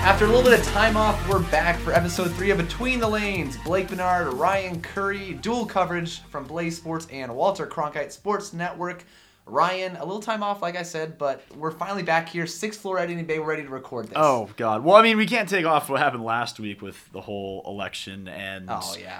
After a little bit of time off, we're back for episode 3 of Between the Lanes. Blake Bernard, Ryan Curry, dual coverage from Blaze Sports and Walter Cronkite Sports Network. Ryan, a little time off, like I said, but we're finally back here. 6th floor at Indian Bay. We're ready to record this. Oh, God. Well, I mean, we can't take off what happened last week with the whole election and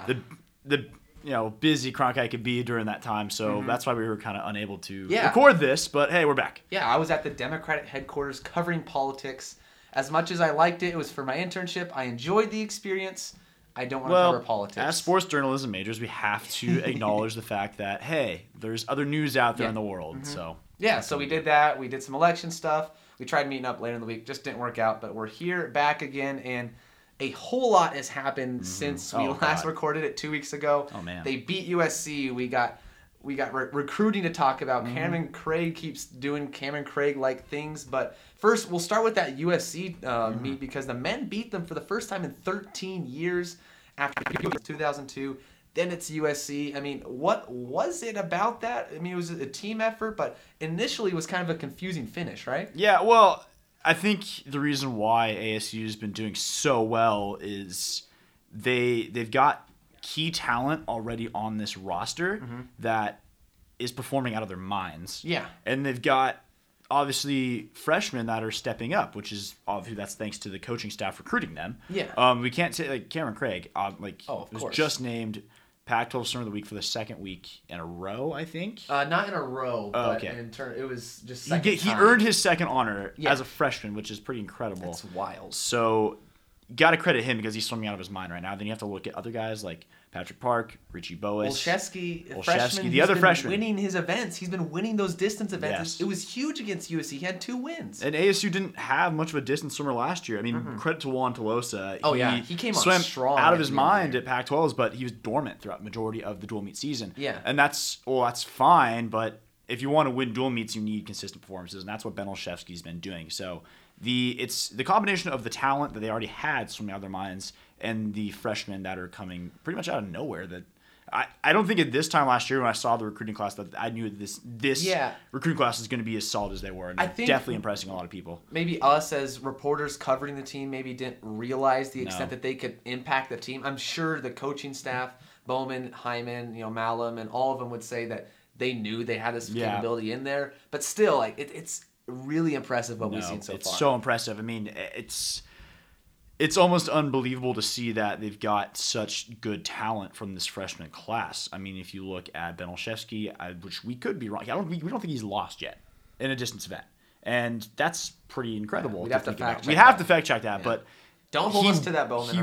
the busy Cronkite could be during that time. So that's why we were kind of unable to record this. But, hey, we're back. Yeah, I was at the Democratic headquarters covering politics. As much as I liked it, it was for my internship. I enjoyed the experience. I don't want to cover politics. As sports journalism majors, we have to acknowledge the fact that, hey, there's other news out there in the world. So we did that. We did some election stuff. We tried meeting up later in the week. Just didn't work out. But we're here back again, and a whole lot has happened since we last recorded it 2 weeks ago. Oh, man. They beat USC. We got recruiting to talk about. Cameron Craig keeps doing Cameron Craig-like things. But first, we'll start with that USC meet because the men beat them for the first time in 13 years after 2002. Then it's USC. I mean, what was it about that? I mean, it was a team effort, but initially it was kind of a confusing finish, right? Yeah, well, I think the reason why ASU has been doing so well is they've got key talent already on this roster that is performing out of their minds. Yeah. And they've got obviously freshmen that are stepping up, which is obviously that's thanks to the coaching staff recruiting them. Yeah. We can't say like Cameron Craig, of was course. Just named Pac-12 Student of the Week for the second week in a row, I think. Not in a row, but okay. in turn, it was just second He time. earned his second honor as a freshman, which is pretty incredible. That's wild. So, got to credit him because he's swimming out of his mind right now. Then you have to look at other guys like Patrick Park, Richie Boas. Olszewski, freshman, the other freshman. Winning his events. He's been winning those distance events. Yes. It was huge against USC. He had 2 wins. And ASU didn't have much of a distance swimmer last year. I mean, credit to Juan Tolosa. He came on swam strong out of his mind at Pac-12s, but he was dormant throughout the majority of the dual meet season. Yeah. And that's fine, but if you want to win dual meets, you need consistent performances, and that's what Ben Olszewski's been doing. So it's the combination of the talent that they already had swimming out of their minds and the freshmen that are coming pretty much out of nowhere that I don't think at this time last year when I saw the recruiting class that I knew this recruiting class is going to be as solid as they were. And I think definitely impressing a lot of people. Maybe us as reporters covering the team maybe didn't realize the extent that they could impact the team. I'm sure the coaching staff, Bowman, Hyman, Malum, and all of them would say that they knew they had this capability in there. But still, it's really impressive what we've seen so far. It's so impressive. I mean, it's almost unbelievable to see that they've got such good talent from this freshman class. I mean, if you look at Ben Olszewski, which we could be wrong. We don't think he's lost yet in a distance event. And that's pretty incredible. We'd have to fact check We'd have to fact check that, but don't hold us to that, Bowman,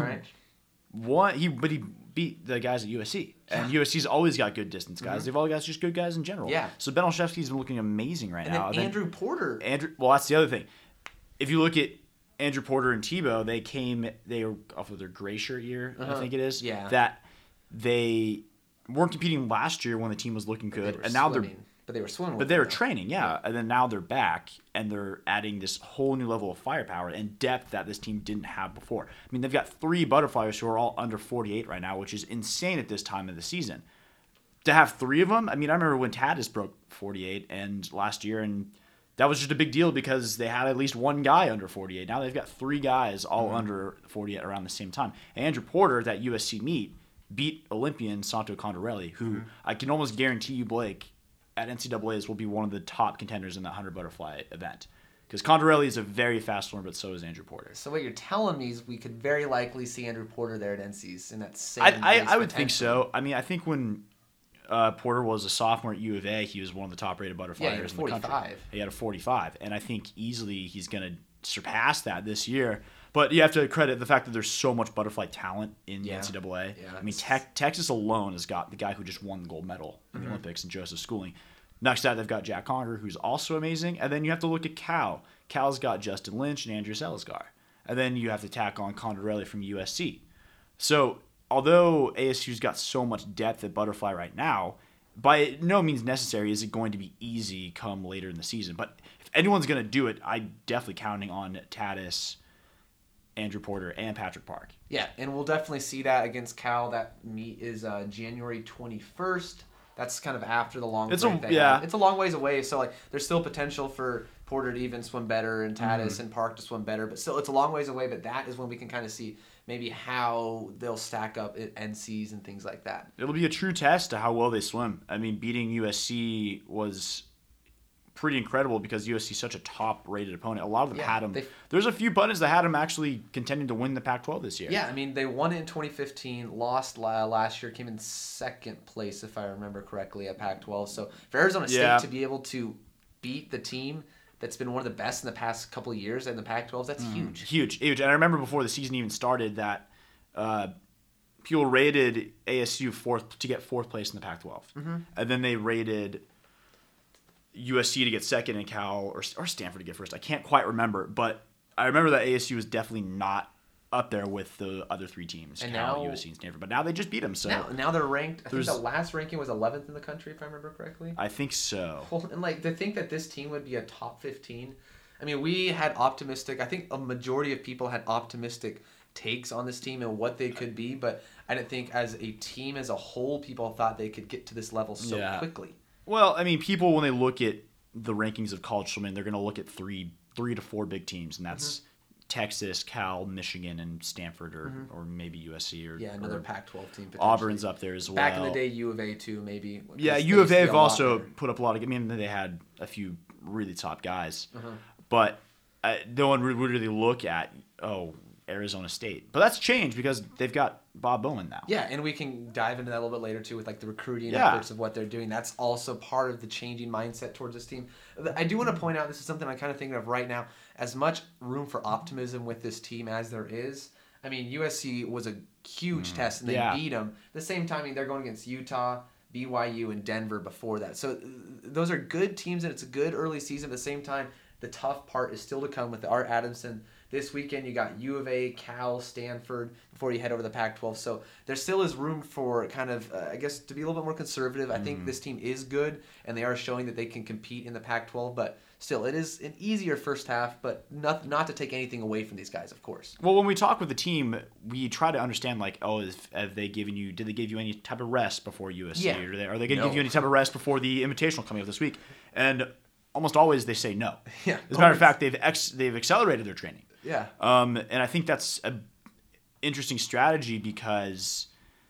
all right? He beat the guys at USC. And USC's always got good distance guys. They've always got just good guys in general. Yeah. So Ben Olszewski's been looking amazing right now. And Andrew Porter. Well, that's the other thing. If you look at Andrew Porter and Tebow, they were off of their gray shirt year, I think it is. Yeah. That they weren't competing last year when the team was looking good. And now they were swimming. But they were training, yeah. And then now they're back and they're adding this whole new level of firepower and depth that this team didn't have before. I mean, they've got 3 butterflies who are all under 48 right now, which is insane at this time of the season. To have 3 of them, I mean, I remember when Tatis broke 48 and last year, and that was just a big deal because they had at least 1 guy under 48. Now they've got 3 guys all under 48 around the same time. And Andrew Porter, that USC meet, beat Olympian Santo Condorelli, who I can almost guarantee you, Blake, at NCAAs will be one of the top contenders in that 100 butterfly event. Because Condorelli is a very fast swimmer, but so is Andrew Porter. So what you're telling me is we could very likely see Andrew Porter there at NC's in that same I would think so. I mean, I think when Porter was a sophomore at U of A, he was one of the top-rated butterflyers in the country. He had a 45. And I think easily he's going to surpass that this year. But you have to credit the fact that there's so much butterfly talent in the NCAA. Yeah, I mean, Texas alone has got the guy who just won the gold medal in the Olympics, and Joseph Schooling. Next to that, they've got Jack Conger, who's also amazing. And then you have to look at Cal. Cal's got Justin Lynch and Andrew Selisgar. And then you have to tack on Condorelli from USC. So although ASU's got so much depth at butterfly right now, by no means necessary is it going to be easy come later in the season. But if anyone's going to do it, I'm definitely counting on Tatis, Andrew Porter, and Patrick Park. Yeah, and we'll definitely see that against Cal. That meet is January 21st. That's kind of after the long It's break a- they yeah. have. It's a long ways away, so like there's still potential for Porter to even swim better and Tatis and Park to swim better, but still it's a long ways away. But that is when we can kind of see maybe how they'll stack up at NCs and things like that. It'll be a true test to how well they swim. I mean, beating USC was pretty incredible because USC is such a top-rated opponent. A lot of them had them. There's a few pundits that had them actually contending to win the Pac-12 this year. Yeah, I mean, they won it in 2015, lost last year, came in second place, if I remember correctly, at Pac-12. So for Arizona State to be able to beat the team that's been one of the best in the past couple of years in the Pac-12, that's huge. Huge. And I remember before the season even started that people rated ASU to get fourth place in the Pac-12. And then they rated USC to get second and Cal or Stanford to get first. I can't quite remember, but I remember that ASU was definitely not up there with the other three teams, and Cal, now, USC, and Stanford. But now they just beat them. So now they're ranked. I think the last ranking was 11th in the country, if I remember correctly. I think so. And like to think that this team would be a top 15. I mean, we had optimistic. I think a majority of people had optimistic takes on this team and what they could be, but I didn't think as a team as a whole, people thought they could get to this level so quickly. Well, I mean, people when they look at the rankings of college swimming, they're going to look at three to four big teams, and that's Texas, Cal, Michigan, and Stanford, or maybe USC or another Pac-12 team. Auburn's up there as well. Back in the day, U of A too, maybe. Yeah, U of A have also put up a lot of. I mean, they had a few really top guys, but no one would really look at Arizona State. But that's changed because they've got Bob Bowen now. Yeah, and we can dive into that a little bit later too with like the recruiting efforts of what they're doing. That's also part of the changing mindset towards this team. I do want to point out, this is something I'm kind of thinking of right now, as much room for optimism with this team as there is. I mean, USC was a huge test and they beat them. At the same time, I mean, they're going against Utah, BYU, and Denver before that. So those are good teams and it's a good early season. At the same time, the tough part is still to come with Art Adamson. This weekend, you got U of A, Cal, Stanford before you head over to the Pac-12. So there still is room for kind of, I guess, to be a little bit more conservative. I think this team is good, and they are showing that they can compete in the Pac-12. But still, it is an easier first half, but not to take anything away from these guys, of course. Well, when we talk with the team, we try to understand, like, did they give you any type of rest before USC? Yeah. Or are they going to give you any type of rest before the Invitational coming up this week? And almost always they say no. Yeah. As a matter of fact, they've accelerated their training. Yeah. And I think that's an interesting strategy because,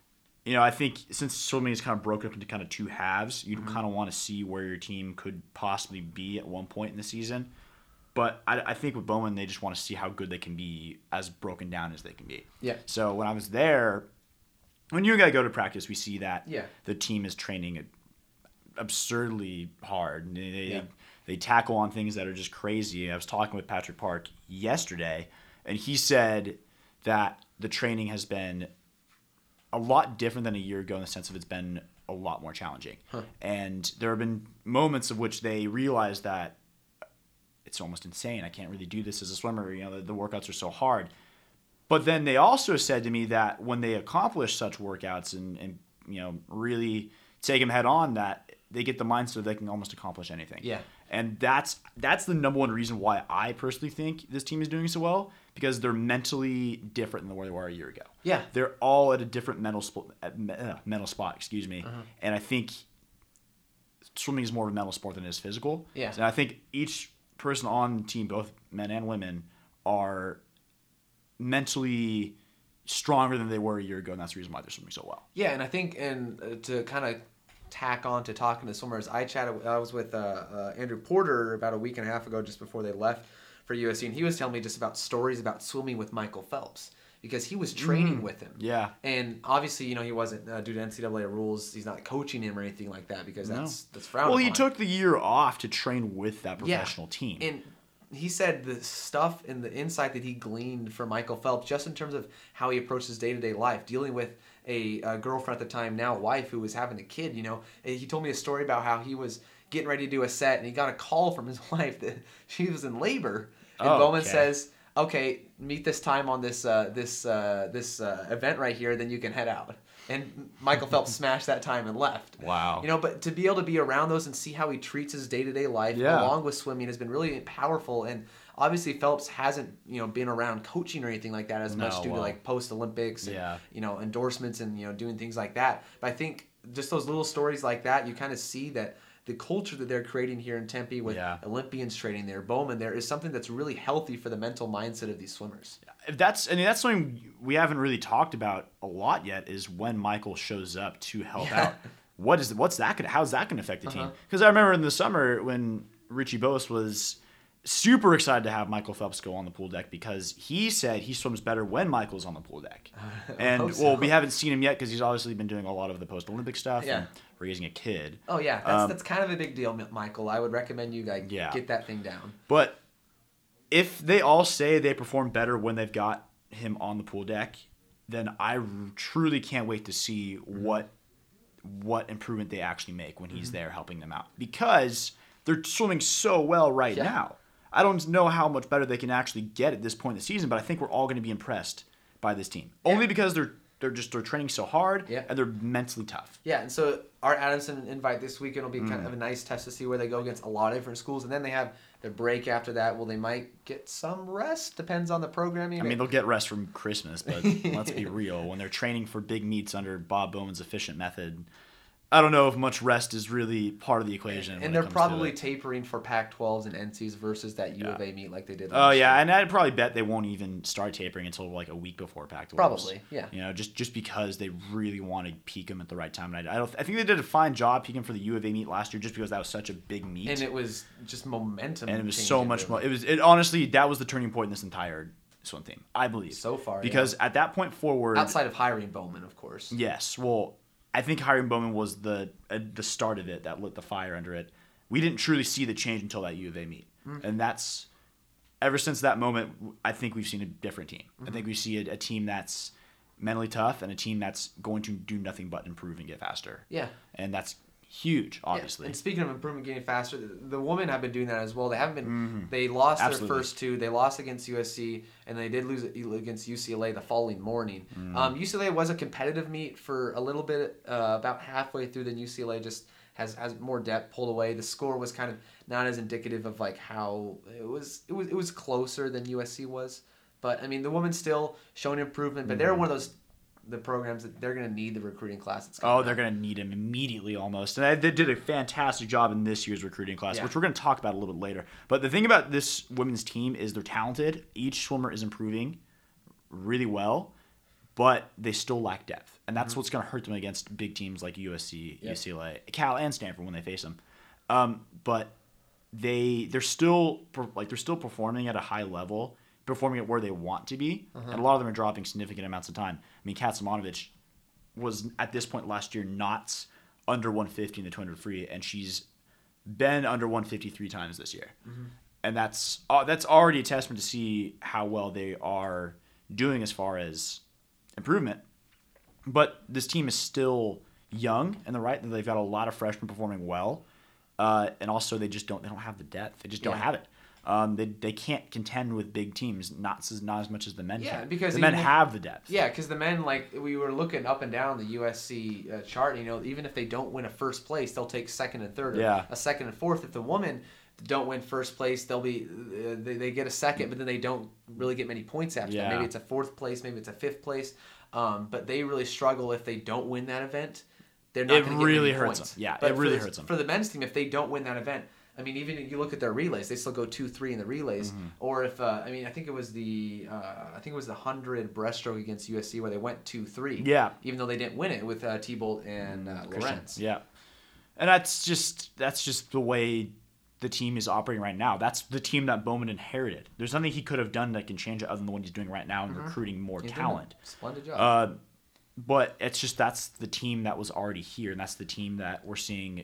I think since swimming is kind of broken up into kind of two halves, you kind of want to see where your team could possibly be at one point in the season. But I think with Bowman, they just want to see how good they can be as broken down as they can be. Yeah. So when I was there, when you and I go to practice, we see that the team is training absurdly hard. They tackle on things that are just crazy. I was talking with Patrick Park yesterday, and he said that the training has been a lot different than a year ago in the sense of it's been a lot more challenging. And there have been moments of which they realize that it's almost insane. I can't really do this as a swimmer. The workouts are so hard. But then they also said to me that when they accomplish such workouts and really take them head on, that they get the mindset that they can almost accomplish anything. Yeah. And that's the number one reason why I personally think this team is doing so well, because they're mentally different than where they were a year ago. Yeah. They're all at a different mental spot, And I think swimming is more of a mental sport than it is physical. Yeah. And I think each person on the team, both men and women, are mentally stronger than they were a year ago, and that's the reason why they're swimming so well. Yeah, and I think, to kind of tack on to talking to swimmers, I was with Andrew Porter about a week and a half ago, just before they left for USC, and he was telling me just about stories about swimming with Michael Phelps because he was training with him. Yeah. And obviously, he wasn't due to NCAA rules. He's not coaching him or anything like that because that's frowned upon. Well, he took the year off to train with that professional team. And he said the stuff and the insight that he gleaned from Michael Phelps, just in terms of how he approaches day-to-day life, dealing with a girlfriend at the time, now wife, who was having a kid. He told me a story about how he was getting ready to do a set, and he got a call from his wife that she was in labor. And Bowman says, "Okay, meet this time on this event right here, then you can head out." And Michael Phelps smashed that time and left. Wow. But to be able to be around those and see how he treats his day-to-day life along with swimming has been really powerful. And obviously Phelps hasn't, been around coaching or anything like that as much due to like post-Olympics and, endorsements and, doing things like that. But I think just those little stories like that, you kind of see that the culture that they're creating here in Tempe with Olympians training there, Bowman there, is something that's really healthy for the mental mindset of these swimmers. That's something we haven't really talked about a lot yet, is when Michael shows up to help out. How's that gonna affect the team? Because I remember in the summer when Richie Bose was super excited to have Michael Phelps go on the pool deck, because he said he swims better when Michael's on the pool deck. And we haven't seen him yet because he's obviously been doing a lot of the post-Olympic stuff and raising a kid. Oh yeah, that's kind of a big deal, Michael. I would recommend you get that thing down. But if they all say they perform better when they've got him on the pool deck, then I truly can't wait to see what improvement they actually make when he's there helping them out, because they're swimming so well right now. I don't know how much better they can actually get at this point in the season, but I think we're all going to be impressed by this team. Only because they're training so hard and they're mentally tough. Yeah, and so Art Adamson invite this weekend will be kind of a nice test to see where they go against a lot of different schools, and then they have their break after that. Well, they might get some rest. Depends on the programming. I mean, they'll get rest from Christmas, but let's be real. When they're training for big meets under Bob Bowman's efficient method, I don't know if much rest is really part of the equation. And they're probably tapering for Pac-12s and NCs versus that U of A meet like they did last Oh, yeah, year. and I'd probably bet they won't even start tapering until like a week before Pac-12. Probably, yeah. You know, just because they really want to peak them at the right time. And I think they did a fine job peaking for the U of A meet last year, just because that was such a big meet. And it was just momentum. And it was so much more. Honestly, that was the turning point in this entire swim team, I believe. So far, because at that point forward, outside of hiring Bowman, of course. Yes, well, I think hiring Bowman was the start of it that lit the fire under it. We didn't truly see the change until that U of A meet. And that's, ever since that moment, I think we've seen a different team. I think we see a team that's mentally tough and a team that's going to do nothing but improve and get faster. Yeah. And that's huge, obviously. Yeah. And speaking of improvement, getting faster, the women have been doing that as well. They haven't been. They lost their first two. They lost against USC, and they did lose against UCLA the following morning. UCLA was a competitive meet for a little bit, about halfway through. Then UCLA just has more depth, pulled away. The score was kind of not as indicative of like how it was. It was closer than USC was, but I mean the women's still showing improvement. But they're one of those. The programs that they're going to need the recruiting class. They're going to need him immediately almost. And they did a fantastic job in this year's recruiting class, which we're going to talk about a little bit later. But the thing about this women's team is they're talented. Each swimmer is improving really well, but they still lack depth. And that's what's going to hurt them against big teams like USC, UCLA, Cal, and Stanford when they face them. But they're still performing at a high level, performing at where they want to be, and a lot of them are dropping significant amounts of time. I mean, Katsimonovich was, at this point last year, not under 150 in the 200 free, and she's been under 150 3 times this year. And that's already a testament to see how well they are doing as far as improvement. But this team is still young, and they've got a lot of freshmen performing well, and also they don't have the depth. They just don't have it. They can't contend with big teams, not as much as the men can. Because the men have the depth. Yeah, because the men, like we were looking up and down the USC chart, even if they don't win a first place, they'll take second and third, or a second and fourth. If the women don't win first place, they'll be they get a second, but then they don't really get many points after that. Maybe it's a fourth place, maybe it's a fifth place, but they really struggle if they don't win that event. They're not going to get many points. Them. Yeah, but it really hurts them. For the men's team, if they don't win that event. I mean, even if you look at their relays, they still go 2-3 in the relays. Or if I think it was the 100 breaststroke against USC where they went 2-3. Yeah. Even though they didn't win it with T-Bolt and Lorenz. Yeah. And that's just the way the team is operating right now. That's the team that Bowman inherited. There's nothing he could have done that can change it other than what he's doing right now in recruiting more talent. Splendid job. But that's the team that was already here, and that's the team that we're seeing.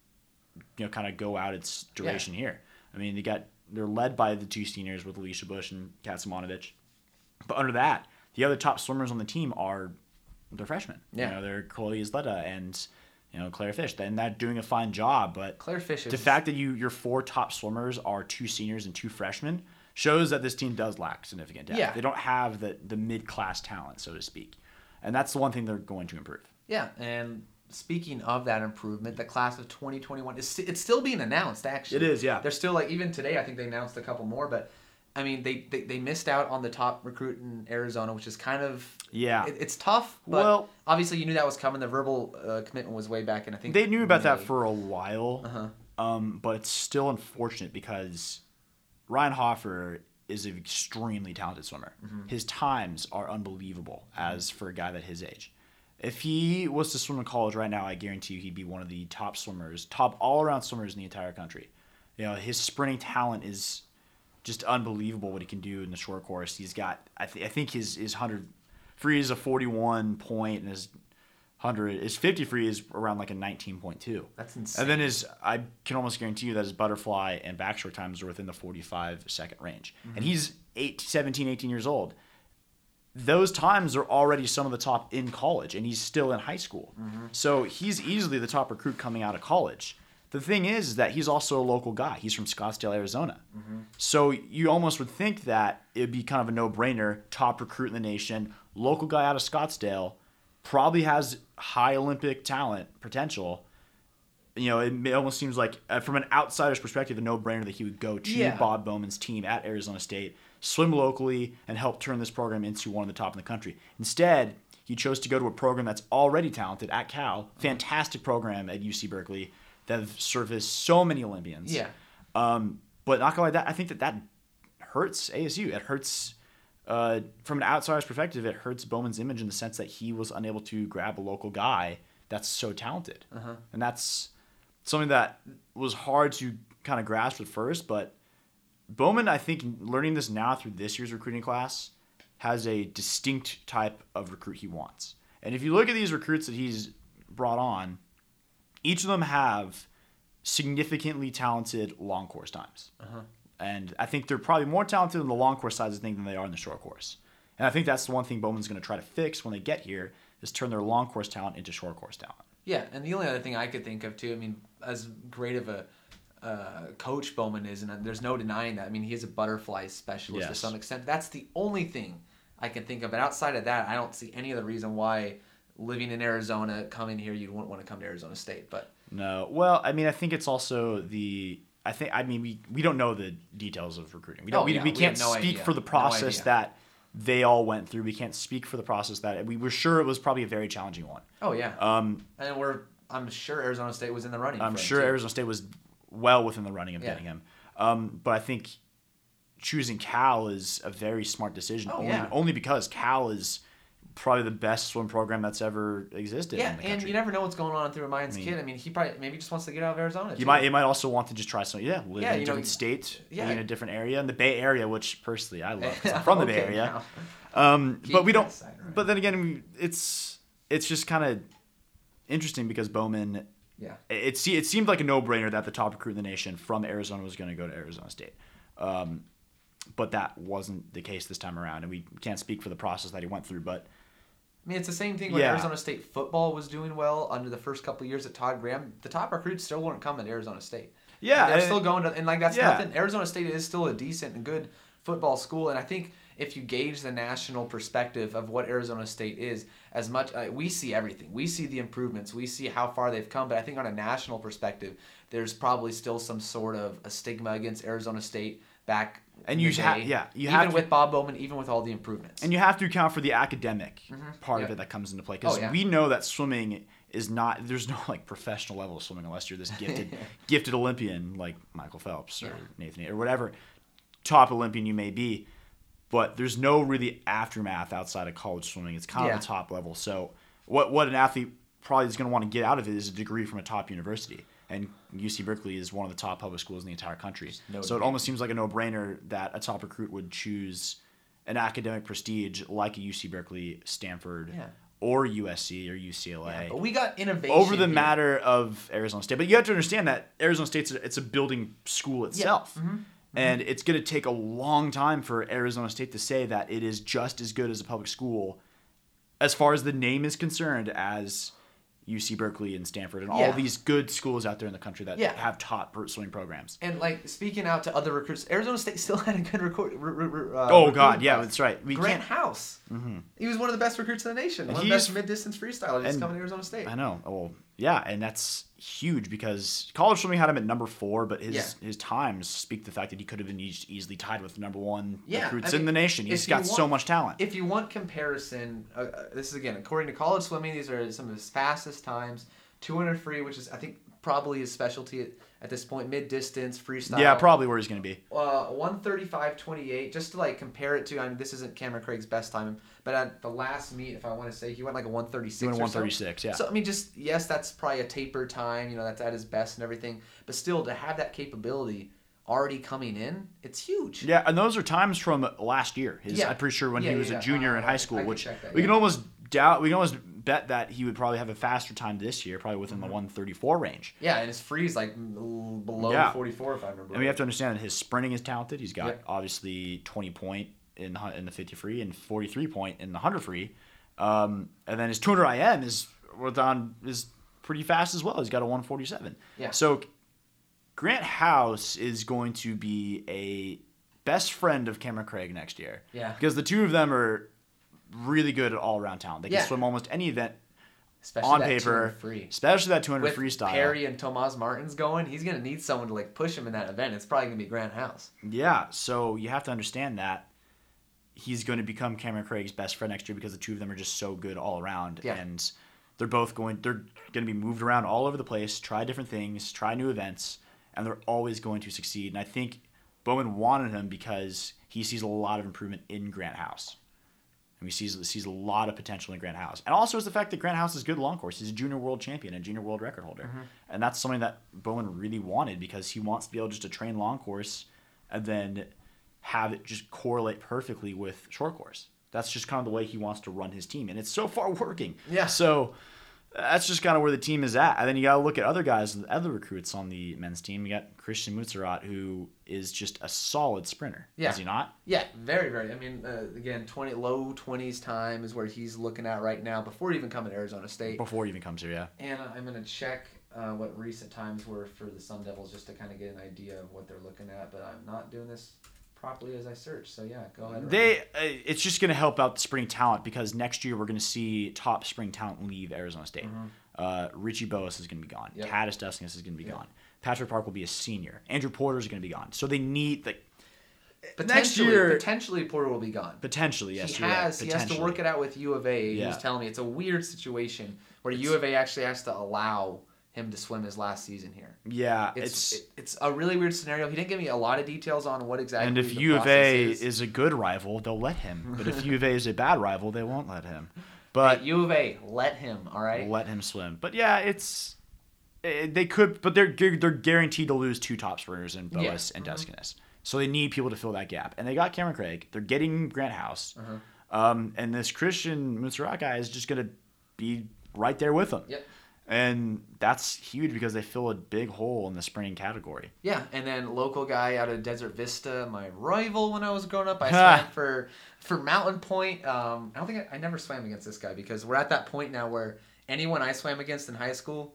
Kind of go out its duration here. I mean, they're led by the two seniors with Alicia Bush and Katsimonovich. But under that, the other top swimmers on the team are the freshmen. Yeah. They're Chloe Isleta and Claire Fish. And they're doing a fine job. But Claire Fish the fact that your 4 top swimmers are 2 seniors and 2 freshmen shows that this team does lack significant depth. Yeah. They don't have the mid-class talent, so to speak. And that's the one thing they're going to improve. Yeah, and speaking of that improvement, the class of 2021 it's still being announced. Actually, it is. Yeah, they're still even today. I think they announced a couple more, but I mean, they missed out on the top recruit in Arizona, which is kind of it's tough. But obviously, you knew that was coming. The verbal commitment was way back, and I think they knew about that for a while. But it's still unfortunate because Ryan Hoffer is an extremely talented swimmer. His times are unbelievable as for a guy that his age. If he was to swim in college right now, I guarantee you he'd be one of the top swimmers, top all-around swimmers in the entire country. You know, his sprinting talent is just unbelievable what he can do in the short course. He's got, I think his 100 free is a 41 point, and his 50 free is around like a 19.2. That's insane. And then I can almost guarantee you that his butterfly and back short times are within the 45-second range. And he's 17, 18 years old. Those times are already some of the top in college, and he's still in high school. So he's easily the top recruit coming out of college. The thing is that he's also a local guy. He's from Scottsdale, Arizona. So you almost would think that it would be kind of a no-brainer, top recruit in the nation, local guy out of Scottsdale, probably has high Olympic talent potential. You know, it almost seems like, from an outsider's perspective, a no-brainer that he would go to Bob Bowman's team at Arizona State, swim locally, and help turn this program into one of the top in the country. Instead, he chose to go to a program that's already talented at Cal, fantastic program at UC Berkeley, that have serviced so many Olympians. But not gonna lie, I think that hurts ASU. It hurts, from an outsider's perspective, it hurts Bowman's image in the sense that he was unable to grab a local guy that's so talented. And that's something that was hard to kind of grasp at first, but Bowman, I think, learning this now through this year's recruiting class, has a distinct type of recruit he wants. And if you look at these recruits that he's brought on, each of them have significantly talented long course times. And I think they're probably more talented in the long course side of the thing than they are in the short course. And I think that's the one thing Bowman's going to try to fix when they get here, is turn their long course talent into short course talent. Yeah, and the only other thing I could think of, too, I mean, as great of a coach Bowman is, and there's no denying that. I mean, he is a butterfly specialist to some extent. That's the only thing I can think of. But outside of that, I don't see any other reason why living in Arizona, coming here, you wouldn't want to come to Arizona State. But no, well, I mean, I think it's also we don't know the details of recruiting. We can't speak for the process that they all went through. We can't speak for the process that we were sure it was probably a very challenging one. Oh yeah. And I'm sure Arizona State was in the running. I'm sure Arizona State was well within the running of getting him. But I think choosing Cal is a very smart decision. Only because Cal is probably the best swim program that's ever existed in the country. And you never know what's going on through a mind's kid. I mean, he probably maybe just wants to get out of Arizona. He might also want to just try something. Live in a different state, live in a different area, in the Bay Area, which personally I love because I'm from the Bay Area. But we don't. Right. But then again, it's just kind of interesting because Bowman. Yeah. It seemed like a no-brainer that the top recruit in the nation from Arizona was going to go to Arizona State. But that wasn't the case this time around, and we can't speak for the process that he went through, but I mean, it's the same thing when Arizona State football was doing well under the first couple of years at Todd Graham. The top recruits still weren't coming to Arizona State. Yeah. They're still going to, and like that's nothing. Arizona State is still a decent and good football school, and I think if you gauge the national perspective of what Arizona State is, as much we see everything. We see the improvements. We see how far they've come, but I think on a national perspective, there's probably still some sort of a stigma against Arizona State back. And you have with Bob Bowman, even with all the improvements. And you have to account for the academic part of it that comes into play. Because we know that swimming is not, there's no like professional level of swimming unless you're this gifted Olympian like Michael Phelps or Nathan or whatever top Olympian you may be. But there's no really aftermath outside of college swimming. It's kind of the top level. So what an athlete probably is going to want to get out of it is a degree from a top university. And UC Berkeley is one of the top public schools in the entire country. So it almost seems like a no-brainer that a top recruit would choose an academic prestige like a UC Berkeley, Stanford, or USC or UCLA. Yeah, but we got innovation over the matter of Arizona State. But you have to understand that Arizona State's it's a building school itself. Yeah. And it's going to take a long time for Arizona State to say that it is just as good as a public school as far as the name is concerned as UC Berkeley and Stanford and all these good schools out there in the country that have top swimming programs. And like speaking out to other recruits, Arizona State still had a good that's right. Grant House. He was one of the best recruits in the nation. One of the best mid-distance freestylers coming to Arizona State. I know. Well, Yeah, and that's huge because college swimming had him at number 4, but his times speak to the fact that he could have been easily tied with number 1 recruits in the nation. He's got so much talent. If you want comparison, this is again according to college swimming. These are some of his fastest times. 200 free, which is I think probably his specialty at this point. Mid distance freestyle. Yeah, probably where he's going to be. 1:35.28. Just to like compare it to, I mean, this isn't Cameron Craig's best time, but at the last meet, if I want to say, he went like a 1:36. He went 1:36. Yeah. So I mean, just yes, that's probably a taper time. That's at his best and everything. But still, to have that capability already coming in, it's huge. Yeah, and those are times from last year. I'm pretty sure when he was a junior in high school, which we can almost doubt. We can almost bet that he would probably have a faster time this year, probably within the 1:34 range. Yeah, and his free is like below 44, if I remember. And we have to understand that his sprinting is talented. He's got obviously 20 point in the 50 free and 43 point in the 100 free. And then his 200 IM is pretty fast as well. He's got a 1:47. Yeah. So Grant House is going to be a best friend of Cameron Craig next year. Yeah. Because the two of them are really good at all-around talent. They can swim almost any event especially on that paper, 200 free. Especially that 200 With freestyle. Perry and Tomas Martins going, he's going to need someone to like push him in that event. It's probably going to be Grant House. Yeah, so you have to understand that he's going to become Cameron Craig's best friend next year because the two of them are just so good all around. Yeah. And they're going to be moved around all over the place, try different things, try new events, and they're always going to succeed. And I think Bowman wanted him because he sees a lot of improvement in Grant House. And he sees a lot of potential in Grant House. And also is the fact that Grant House is good long course. He's a junior world champion and junior world record holder. Mm-hmm. And that's something that Bowman really wanted because he wants to be able just to train long course and then have it just correlate perfectly with short course. That's just kind of the way he wants to run his team. And it's so far working. Yeah. So that's just kind of where the team is at. And then you got to look at other guys, other recruits on the men's team. You got Christian Mutzerat, who is just a solid sprinter. Yeah. Is he not? Yeah, very, very. I mean, again, low 20s time is where he's looking at right now before even coming to Arizona State. Before he even comes here, yeah. And I'm going to check what recent times were for the Sun Devils just to kind of get an idea of what they're looking at. But I'm not doing this properly as I search. So, yeah, go ahead. It's just going to help out the spring talent because next year we're going to see top spring talent leave Arizona State. Mm-hmm. Richie Boas is going to be gone. Yep. Tadas Dustinus is going to be gone. Patrick Park will be a senior. Andrew Porter is going to be gone. So they need next year. Potentially Porter will be gone. Potentially, yes. He has to work it out with U of A. He was telling me it's a weird situation where U of A actually has to allow him to swim his last season here. Yeah, it's a really weird scenario. He didn't give me a lot of details on what exactly. And if U of A is a good rival, they'll let him. But if U of A is a bad rival, they won't let him. But hey, U of A, let him. All right, let him swim. But yeah, they could, but they're guaranteed to lose 2 top sprinters in Boas and Dustinus. So they need people to fill that gap, and they got Cameron Craig. They're getting Grant House, and this Christian Mutzerat guy is just gonna be right there with them. Yep. And that's huge because they fill a big hole in the sprinting category. Yeah, and then local guy out of Desert Vista, my rival when I was growing up. I swam for Mountain Point. I don't think I never swam against this guy because we're at that point now where anyone I swam against in high school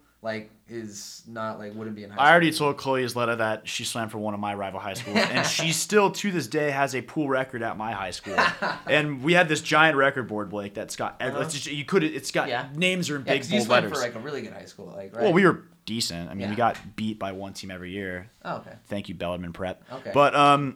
is not wouldn't be in high school. I already told Chloe Isleta that she swam for one of my rival high schools, and she still to this day has a pool record at my high school. And we had this giant record board, Blake, that's got it's got names are in big bold letters. You swam for a really good high school, right? Well, we were decent. I mean, we got beat by one team every year. Oh, okay. Thank you, Bellarmine Prep. Okay. But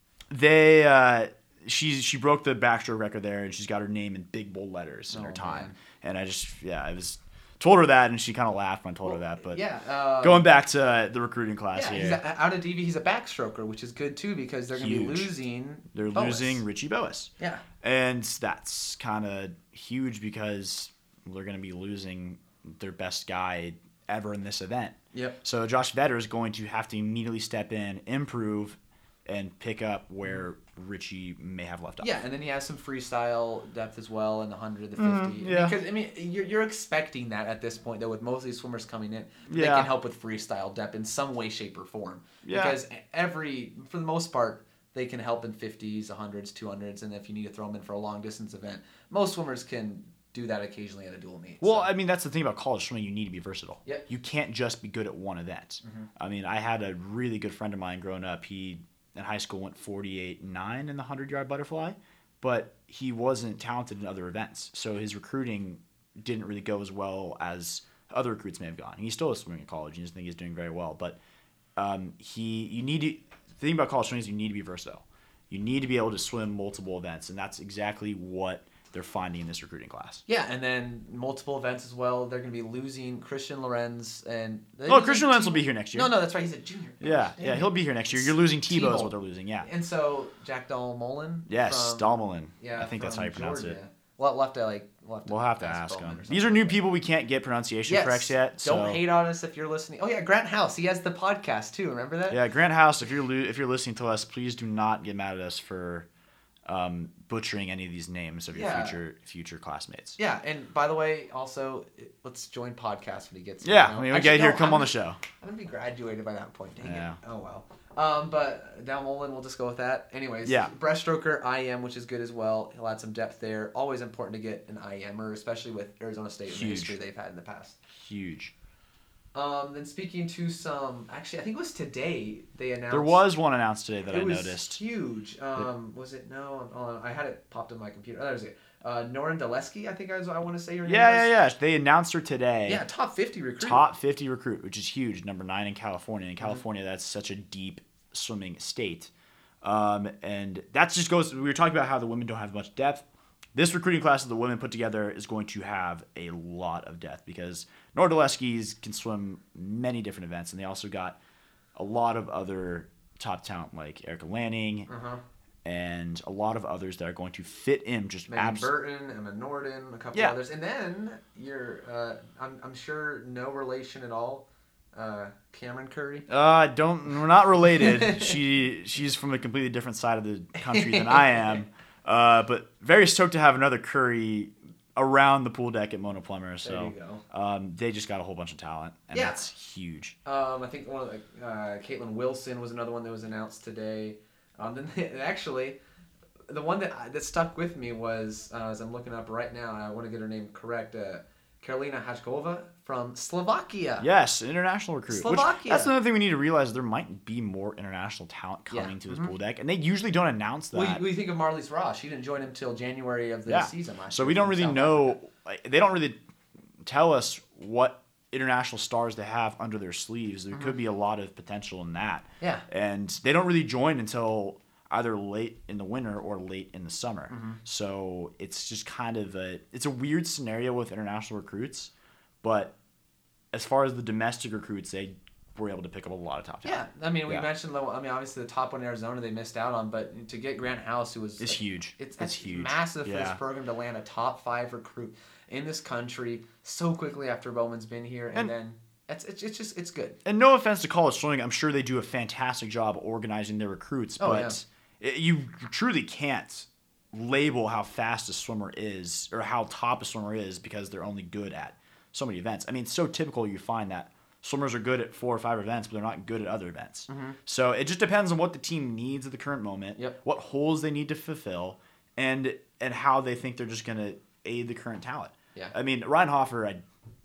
she broke the backstroke record there, and she's got her name in big bold letters in her time. Man. And I just told her that, and she kind of laughed when I told her that. But going back to the recruiting class here. He's out of DV, he's a backstroker, which is good, too, because they're going to be losing They're Boas. losing Richie Boas. Yeah. And that's kind of huge because they're going to be losing their best guy ever in this event. Yep. So Josh Vetter is going to have to immediately step in, improve, and pick up where Richie may have left off. Yeah, and then he has some freestyle depth as well in the 100, the 50. Yeah. Because, I mean, you're expecting that at this point, though, with most of these swimmers coming in. They can help with freestyle depth in some way, shape, or form. Yeah. Because for the most part, they can help in 50s, 100s, 200s, and if you need to throw them in for a long-distance event, most swimmers can do that occasionally at a dual meet. Well, I mean, that's the thing about college swimming. You need to be versatile. Yep. You can't just be good at one event. Mm-hmm. I mean, I had a really good friend of mine growing up. He, in high school, went 48.9 in the 100-yard butterfly, but he wasn't talented in other events. So his recruiting didn't really go as well as other recruits may have gone. He's still swimming at college. You just think he's doing very well. But the thing about college swimming is you need to be versatile. You need to be able to swim multiple events, and that's exactly what they're finding in this recruiting class. Yeah, and then multiple events as well. They're going to be losing Christian Lorenz and. Christian Lorenz will be here next year. No, that's right. He's a junior. Yeah, he'll be here next year. You're losing Tebow is what they're losing. Yeah. And so Jack Dalmolin. Yes, Dalmolin. Yeah, I think that's how you pronounce Georgia. it. We'll have to ask him. These are new people we can't get pronunciation correct yet. So. Don't hate on us if you're listening. Oh yeah, Grant House. He has the podcast too. Remember that? Yeah, Grant House. If you're listening to us, please do not get mad at us for butchering any of these names of your future classmates. Yeah, and by the way, also let's join podcast when he gets here. Yeah, I mean, we get here, come on the show. I'm gonna be graduated by that point. Dang it. Oh well. But Dalmolin, we'll just go with that. Anyways, breaststroker, IM, which is good as well. He'll add some depth there. Always important to get an IMer, especially with Arizona State and the history they've had in the past. Huge. Then speaking to actually, I think it was today they announced. There was one announced today that I noticed. It was huge. Was it? No, I had it popped on my computer. Oh, that was it. Norin Daleski, I think I want to say her name. Yeah. They announced her today. Yeah, top 50 recruit. Top 50 recruit, which is huge. Number 9 in California. In California, that's such a deep swimming state. And that just goes. We were talking about how the women don't have much depth. This recruiting class that the women put together is going to have a lot of depth because Nora Daleski's can swim many different events, and they also got a lot of other top talent like Erica Lanning and a lot of others that are going to fit in. Just Megan Burton, Emma Norden, a couple others, and then I'm sure no relation at all. Cameron Curry. We're not related. She's from a completely different side of the country than I am. But very stoked to have another Curry around the pool deck at Mona Plummer. So there you go. They just got a whole bunch of talent, and that's huge. I think one of the Caitlin Wilson was another one that was announced today. Actually, the one that stuck with me was as I'm looking up right now, and I want to get her name correct. Karolina Hajkova from Slovakia. Yes, international recruit. Slovakia. That's another thing we need to realize. There might be more international talent coming to this pool deck, and they usually don't announce that. What do you think of Marlies Ross? She didn't join him until January of the season last year. So we don't really know. They don't really tell us what international stars they have under their sleeves. There could be a lot of potential in that. Yeah. And they don't really join until either late in the winter or late in the summer. So it's just kind of it's a weird scenario with international recruits, but as far as the domestic recruits, they were able to pick up a lot of top talent. Yeah, I mean, we mentioned, obviously the top one in Arizona they missed out on, but to get Grant House, who was... It's huge. It's huge. Massive for this program to land a top 5 recruit in this country so quickly after Bowman's been here, and then... It's good. And no offense to college swimming, I'm sure they do a fantastic job organizing their recruits, but... You truly can't label how fast a swimmer is or how top a swimmer is because they're only good at so many events. I mean, it's so typical you find that swimmers are good at 4 or 5 events, but they're not good at other events. So it just depends on what the team needs at the current moment, what holes they need to fulfill, and how they think they're just going to aid the current talent. Yeah. I mean, Ryan Hoffer, I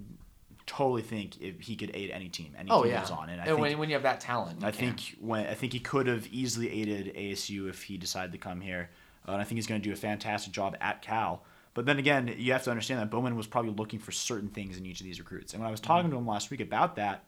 totally think if he could aid any team he was on. And I think, when you have that talent, I think he could have easily aided ASU if he decided to come here. And I think he's going to do a fantastic job at Cal. But then again, you have to understand that Bowman was probably looking for certain things in each of these recruits. And when I was talking to him last week about that,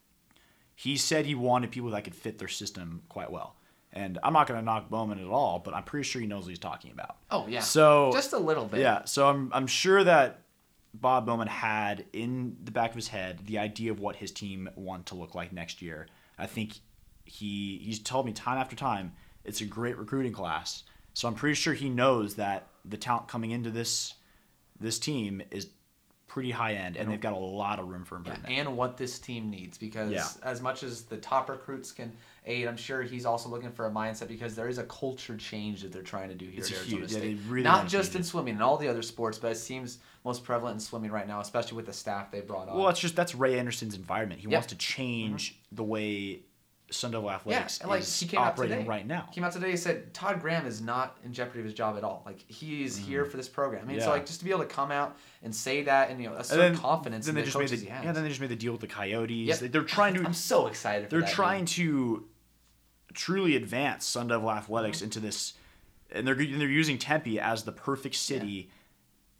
he said he wanted people that could fit their system quite well. And I'm not going to knock Bowman at all, but I'm pretty sure he knows what he's talking about. Oh yeah. So just a little bit. Yeah. So I'm sure that Bob Bowman had in the back of his head the idea of what his team wanted to look like next year. I think he's told me time after time it's a great recruiting class. So I'm pretty sure he knows that the talent coming into this team is pretty high end, and they've got a lot of room for improvement. And what this team needs, because as much as the top recruits can aid, I'm sure he's also looking for a mindset because there is a culture change that they're trying to do here at Arizona State. Really not just in swimming and all the other sports, but it seems most prevalent in swimming right now, especially with the staff they brought on. Well, that's Ray Anderson's environment. He wants to change the way Sun Devil Athletics is operating right now. He came out today and said Todd Graham is not in jeopardy of his job at all. Like, he is here for this program. I mean, so just to be able to come out and say that and assert confidence in the coaches he has. Yeah, then they just made the deal with the Coyotes. They're trying to. I'm so excited. They're trying to truly advance Sun Devil Athletics into this, and they're using Tempe as the perfect city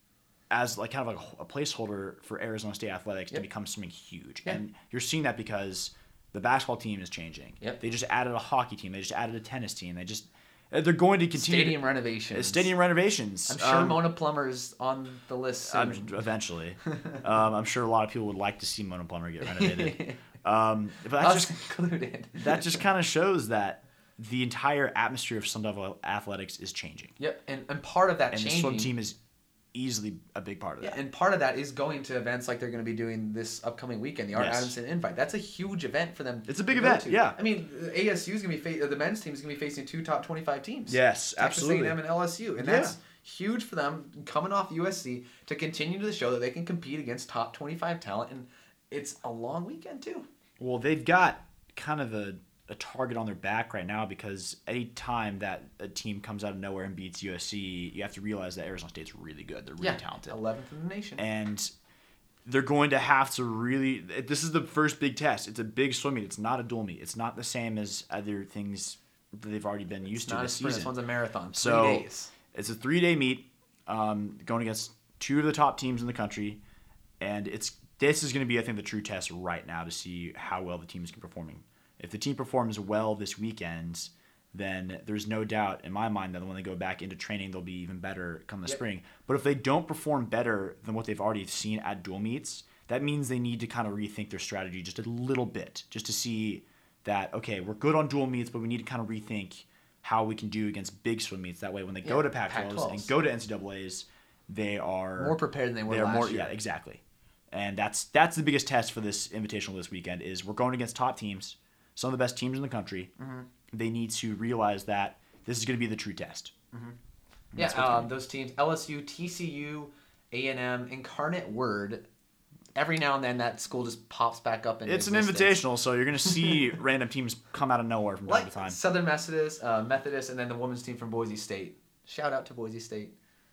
as like kind of like a placeholder for Arizona State athletics to become something huge. Yeah. And you're seeing that because the basketball team is changing. Yep. They just added a hockey team. They just added a tennis team. They're going to continue. Stadium renovations. I'm sure Mona Plummer's on the list soon. Eventually. I'm sure a lot of people would like to see Mona Plummer get renovated. But Us included. That just kind of shows that the entire atmosphere of Sun Devil athletics is changing. Yep, and part of that changing. And the swim team is easily a big part of that. Yeah, and part of that is going to events like they're going to be doing this upcoming weekend, the Art Adamson Invite. That's a huge event for them. It's a big event, yeah. I mean, ASU is going to be the men's team is going to be facing 2 top 25 teams. Yes, absolutely. Texas A&M and LSU, and that's huge for them coming off USC to continue to show that they can compete against top 25 talent, and it's a long weekend too. Well, they've got kind of a target on their back right now because any time that a team comes out of nowhere and beats USC, you have to realize that Arizona State's really good. They're really talented. 11th in the nation. And they're going to have to really – this is the first big test. It's a big swim meet. It's not a dual meet. It's not the same as other things that they've already been used to this season. This one's a marathon. 3 days. It's a 3-day meet going against 2 of the top teams in the country. And this is going to be, I think, the true test right now to see how well the teams can performing. If the team performs well this weekend, then there's no doubt in my mind that when they go back into training, they'll be even better come the spring. But if they don't perform better than what they've already seen at dual meets, that means they need to kind of rethink their strategy just a little bit, just to see that, okay, we're good on dual meets, but we need to kind of rethink how we can do against big swim meets. That way when they go to Pac-12s and go to NCAAs, they are more prepared than they were last year. Yeah, exactly. And that's the biggest test for this invitational this weekend is we're going against top teams, some of the best teams in the country. Mm-hmm. They need to realize that this is going to be the true test. Mm-hmm. Yeah, those teams, LSU, TCU, A&M, Incarnate Word, every now and then that school just pops back up in It's an invitational, so you're going to see random teams come out of nowhere from time to time. Southern Methodist, and then the women's team from Boise State. Shout out to Boise State.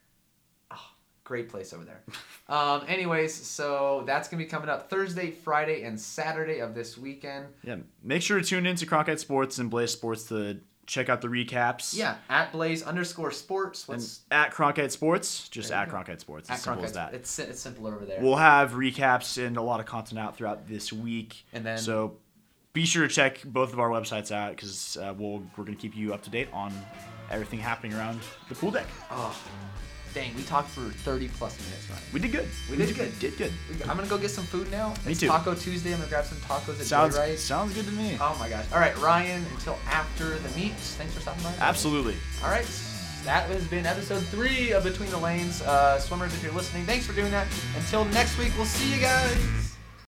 Great place over there. Anyways, so that's going to be coming up Thursday, Friday, and Saturday of this weekend. Yeah, make sure to tune in to Cronkite Sports and Blaze Sports to check out the recaps. Yeah, at Blaze_sports. And at Cronkite Sports, just at Cronkite Sports. It's simple as that. It's simpler over there. We'll have recaps and a lot of content out throughout this week. So be sure to check both of our websites out because we're going to keep you up to date on everything happening around the pool deck. Oh. Dang, we talked for 30 plus minutes, Ryan. We did good. We did good. I'm going to go get some food now. Me too. Taco Tuesday. I'm going to grab some tacos at Joyride. Sounds good to me. Oh, my gosh. All right, Ryan, until after the meet, thanks for stopping by. Absolutely. All right, that has been episode 3 of Between the Lanes. Swimmers, if you're listening, thanks for doing that. Until next week, we'll see you guys.